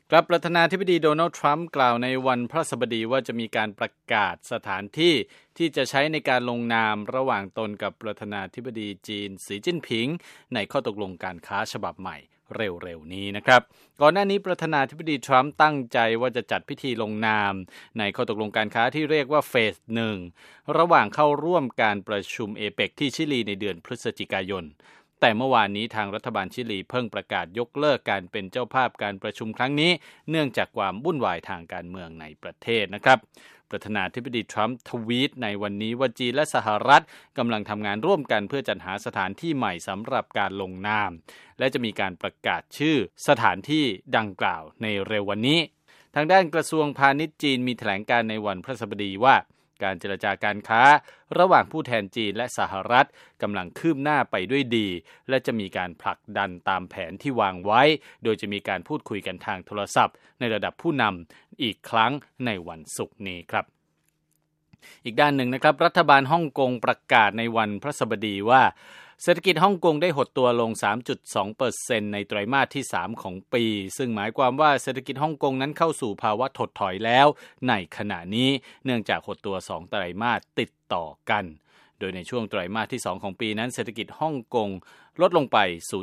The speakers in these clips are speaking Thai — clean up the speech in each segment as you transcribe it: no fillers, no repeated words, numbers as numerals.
ครับประธานาธิบดีโดนัลด์ทรัมป์กล่าวในวันพฤหัสบดีว่าจะมีการประกาศสถานที่ที่จะใช้ในการลงนามระหว่างตนกับประธานาธิบดีจีนสีจิ้นผิงในข้อตกลงการค้าฉบับใหม่เร็วๆนี้นะครับก่อนหน้านี้ประธานาธิบดีทรัมป์ตั้งใจว่าจะจัดพิธีลงนามในข้อตกลงการค้าที่เรียกว่าเฟส1ระหว่างเข้าร่วมการประชุมเอเปกที่ชิลีในเดือนพฤศจิกายนแต่เมื่อวานนี้ทางรัฐบาลชิลีเพิ่งประกาศยกเลิกการเป็นเจ้าภาพการประชุมครั้งนี้เนื่องจากความวุ่นวายทางการเมืองในประเทศนะครับประธานาธิบดีทรัมป์ทวีตในวันนี้ว่าจีนและสหรัฐกำลังทำงานร่วมกันเพื่อจัดหาสถานที่ใหม่สำหรับการลงนามและจะมีการประกาศชื่อสถานที่ดังกล่าวในเร็ววันนี้ทางด้านกระทรวงพาณิชย์จีนมีแถลงการในวันพฤหัสบดีว่าการเจรจาการค้าระหว่างผู้แทนจีนและสหรัฐกำลังคืบหน้าไปด้วยดีและจะมีการผลักดันตามแผนที่วางไว้โดยจะมีการพูดคุยกันทางโทรศัพท์ในระดับผู้นำอีกครั้งในวันศุกร์นี้ครับอีกด้านหนึ่งนะครับรัฐบาลฮ่องกงประกาศในวันพฤหัสบดีว่าเศรษฐกิจฮ่องกงได้หดตัวลง 3.2% ในไตรมาสที่3ของปีซึ่งหมายความว่าเศรษฐกิจฮ่องกงนั้นเข้าสู่ภาวะถดถอยแล้วในขณะนี้เนื่องจากหดตัว2ไตรมาสติดต่อกันโดยในช่วงไตรมาสที่2ของปีนั้นเศรษฐกิจฮ่องกงลดลงไป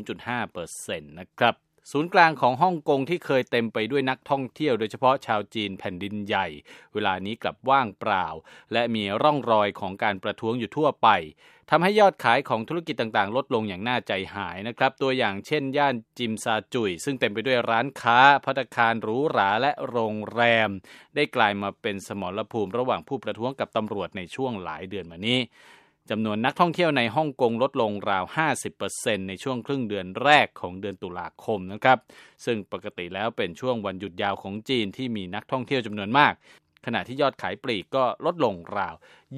0.5% นะครับศูนย์กลางของฮ่องกงที่เคยเต็มไปด้วยนักท่องเที่ยวโดยเฉพาะชาวจีนแผ่นดินใหญ่เวลานี้กลับว่างเปล่าและมีร่องรอยของการประท้วงอยู่ทั่วไปทำให้ยอดขายของธุรกิจต่างๆลดลงอย่างน่าใจหายนะครับตัวอย่างเช่นย่านจิมซาจุยซึ่งเต็มไปด้วยร้านค้าภัตตาคารหรูหราและโรงแรมได้กลายมาเป็นสมรภูมิระหว่างผู้ประท้วงกับตำรวจในช่วงหลายเดือนมานี้จำนวนนักท่องเที่ยวในฮ่องกงลดลงราว 50% ในช่วงครึ่งเดือนแรกของเดือนตุลาคมนะครับซึ่งปกติแล้วเป็นช่วงวันหยุดยาวของจีนที่มีนักท่องเที่ยวจำนวนมากขณะที่ยอดขายปลีกก็ลดลงราว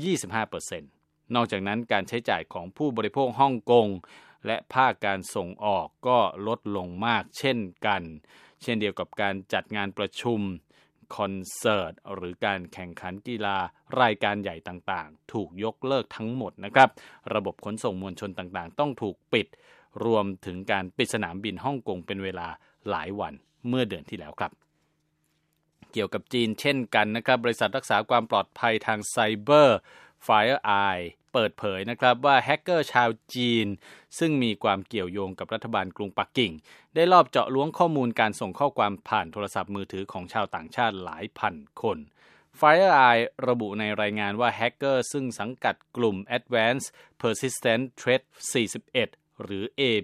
25%นอกจากนั้นการใช้จ่ายของผู้บริโภคฮ่องกงและภาคการส่งออกก็ลดลงมากเช่นกันเช่นเดียวกับการจัดงานประชุมคอนเสิร์ตหรือการแข่งขันกีฬารายการใหญ่ต่างๆถูกยกเลิกทั้งหมดนะครับระบบขนส่งมวลชนต่างๆต้องถูกปิดรวมถึงการปิดสนามบินฮ่องกงเป็นเวลาหลายวันเมื่อเดือนที่แล้วครับเกี่ยวกับจีนเช่นกันนะครับบริษัทรักษาความปลอดภัยทางไซเบอร์ FireEye เปิดเผยนะครับว่าแฮกเกอร์ชาวจีนซึ่งมีความเกี่ยวโยงกับรัฐบาลกรุงปักกิ่งได้ลอบเจาะล้วงข้อมูลการส่งข้อความผ่านโทรศัพท์มือถือของชาวต่างชาติหลายพันคน FireEye ระบุในรายงานว่าแฮกเกอร์ซึ่งสังกัดกลุ่ม Advanced Persistent Threat 41 หรือ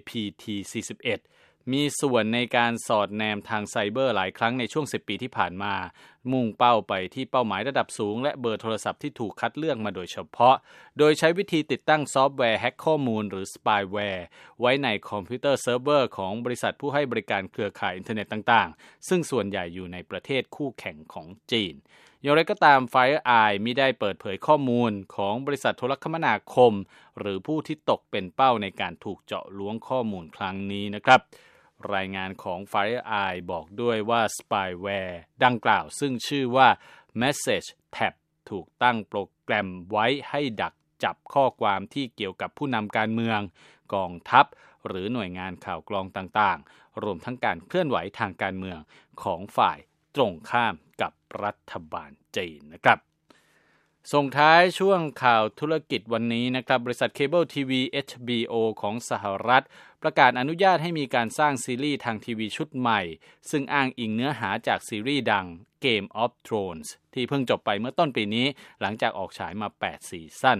APT41 มีส่วนในการสอดแนมทางไซเบอร์หลายครั้งในช่วง10ปีที่ผ่านมามุ่งเป้าไปที่เป้าหมายระดับสูงและเบอร์โทรศัพท์ที่ถูกคัดเลือกมาโดยเฉพาะโดยใช้วิธีติดตั้งซอฟต์แวร์แฮ็กข้อมูลหรือสปายแวร์ไว้ในคอมพิวเตอร์เซิร์ฟเวอร์ของบริษัทผู้ให้บริการเครือข่ายอินเทอร์เน็ตต่างๆซึ่งส่วนใหญ่อยู่ในประเทศคู่แข่งของจีนอย่างไรก็ตาม FireEye มิได้เปิดเผยข้อมูลของบริษัทโทรคมนาคมหรือผู้ที่ตกเป็นเป้าในการถูกเจาะล้วงข้อมูลครั้งนี้นะครับรายงานของ FireEye บอกด้วยว่าสปายแวร์ดังกล่าวซึ่งชื่อว่า Message Tab ถูกตั้งโปรแกรมไว้ให้ดักจับข้อความที่เกี่ยวกับผู้นำการเมืองกองทัพหรือหน่วยงานข่าวกรองต่างๆรวมทั้งการเคลื่อนไหวทางการเมืองของฝ่ายตรงข้ามกับรัฐบาลจีนนะครับส่งท้ายช่วงข่าวธุรกิจวันนี้นะครับบริษัทเคเบิลทีวี HBO ของสหรัฐประกาศอนุญาตให้มีการสร้างซีรีส์ทางทีวีชุดใหม่ซึ่งอ้างอิงเนื้อหาจากซีรีส์ดัง Game of Thrones ที่เพิ่งจบไปเมื่อต้นปีนี้หลังจากออกฉายมา8ซีซั่น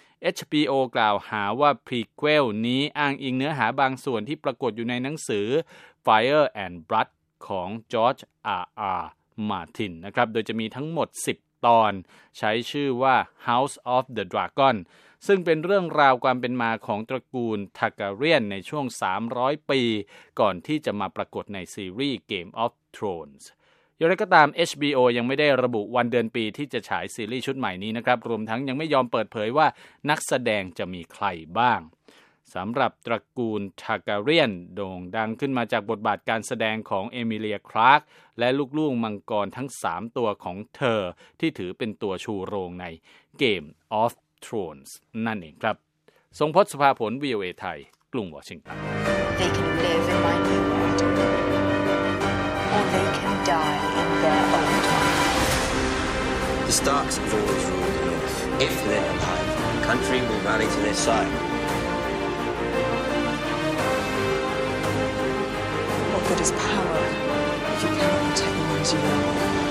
HBO กล่าวหาว่าพรีเควลนี้อ้างอิงเนื้อหาบางส่วนที่ปรากฏอยู่ในหนังสือ Fire and Blood ของ George R.R. Martin นะครับโดยจะมีทั้งหมด10ตอนใช้ชื่อว่า House of the Dragon ซึ่งเป็นเรื่องราวความเป็นมาของตระกูลทาการเรียนในช่วง300ปีก่อนที่จะมาปรากฏในซีรีส์ Game of Thrones อย่างไรก็ตาม HBO ยังไม่ได้ระบุวันเดือนปีที่จะฉายซีรีส์ชุดใหม่นี้นะครับรวมทั้งยังไม่ยอมเปิดเผยว่านักแสดงจะมีใครบ้างสำหรับตระกูลทาการเรียนโด่งดังขึ้นมาจากบทบาทการแสดงของเอมิเลีย คลาร์กและลูกๆมังกรทั้ง3ตัวของเธอที่ถือเป็นตัวชูโรงใน Game of Thrones นั่นเองครับทรงพจน์ สุภาผล VOA ไทยกรุงวอชิงตัน They can live in my new world or they can die die in their own time. The Starks have always ruled the North. If they're alive, the country will rally to their side. What good is power if you cannot protect the ones you love?